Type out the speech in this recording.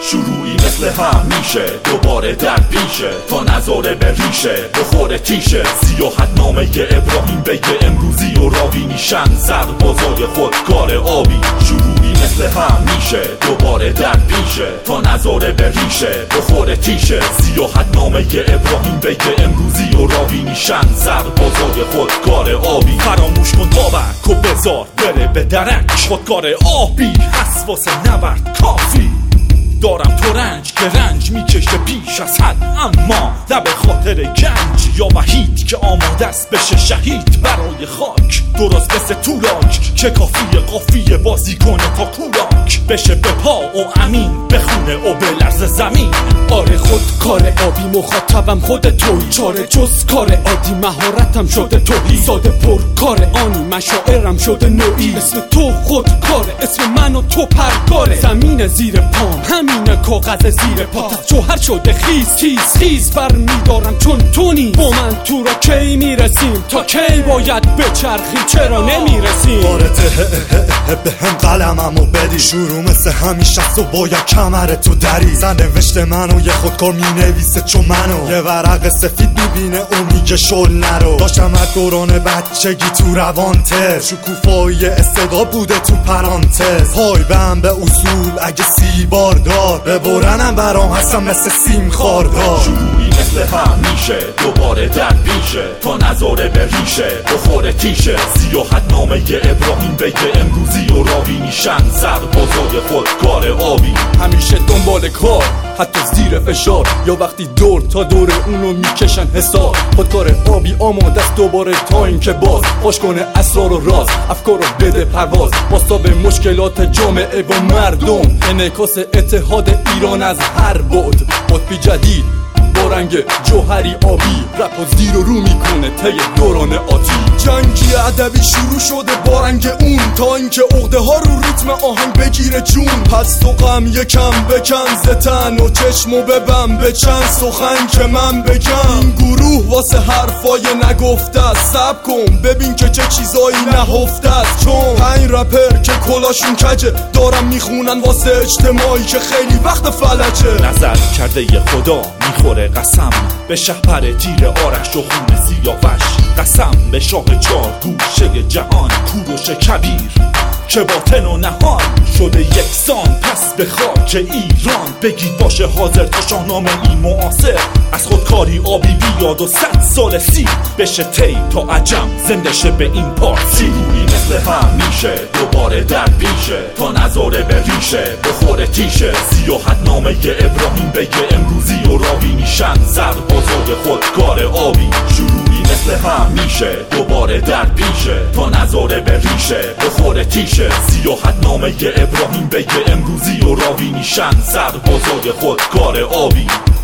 شروعی مثل همیشه دوباره در پیشه، تا نظاره به ریشه بخوره تیشه. سیاحت نامه ابراهیم بگه امروزی و راوی نیشن سربازای خودکار آبی. شروعی مثل همیشه دوباره در پیشه، تا نظاره به ریشه بخوره تیشه. سیاحت نامه ابراهیم بگه امروزی و راوی نیشن سربازای خودکار آبی. فراموش کن بابک و بذار بره به درنگ، خودکار آبی هست واسه نبرد کافی. دارم تو رنج که رنج میکشه بیش از حد، اما نه به خاطر گنج یا وحید که آماده است بشه شهید برای خاک. درست مثل تولاک که کافیه قافیه بازی کنه تا کولاک بشه به پا و امین بخونه و بلرزه زمین. آره خود کار آبی مخاطبم خود توی، چاره جز کار عادی مهارتم شده توهی. ساده پر کار آنی مشاعرم شده نوعی، اسم تو خود کاره، اسم من و تو پرکاره. زمین زیر پام همینه کاغذ زیر پا، جوهر شده خیز خیز خیز برمیدارم چون تونی. با من تو را کی میرسیم، تا کی باید بچرخیم، چرا نمیرسیم؟ بارته به هم قلممو بدی، شروع مثل همیشه و باید کمر تو دری. نوشته منو یه خودکار مینویسه چون منو، یه ورق سفید میبینه و میگه شل نرو. داشتم از دوران بچگی تو روانته، شکوفایی استعداد بوده تو پرانتز. پای بهم به اصول اگه 30 بار دار ببرنم برام هستم مثل سیم خاردار. شروعی مثل همیشه دوباره در پیشه، تا نظاره به ریشه بخوره تیشه. سیاحت نامه ابراهیم بگه امروزی و راوی نیشن سربازای خودکار آبی. همیشه دنبال کار حتی زیر فشار، یا وقتی دور تا دور اونو میکشن حسار. خودکار آبی آماده است دوباره تا این که باز خوش کنه اسرار و راز، افکار رو بده پرواز. واسه به مشکلات جامعه و مردم، انعکاس اتحاد ایران از هر بعد. قطبی جدید با رنگ جوهری آبی، رپ و زیر و رو میکنه طی دوران آتی. جنگی ادبی شروع شده با رنگ اون، تا اینکه عقده ها رو ریتم آهنگ بگیره جون. پس تو غم یکم بکن زتن و چشمو ببم به چند سخن که من بگم. این گروه واسه حرفای نگفته است، صبر کن ببین که چه چیزایی نهفته است. چون 5 رپر که کلاشون کجه دارم میخونن واسه اجتماعی که خیلی وقت فلجه. نظر کرده ی خدا میخوره قسم به شهپر تیر آرش و خون سیاوش. قسم به شاه 4 گوشه جهان، کوروش کبیر که باطن و نهان شده یکسان. پس به خاک ایران بگید باشه حاضر تا شاهنامه این معاصر از خودکاری آبی بیاد و 100 سال سی بشه تی تا عجم زنده شه به این پارسی. روی مثل همیشه دوباره در پیشه، تا نظاره به ریشه بخوره تیشه. سیاحت نامه ابراهیم بگه امروزی و راوی نیشن سربازای خودکار آبی. شروعی مثل همیشه دوباره در پیشه، تا نظاره به ریشه بخوره تیشه. سیاحت نامه ابراهیم بگه امروزی و راوی نیشن سربازای خودکار آبی.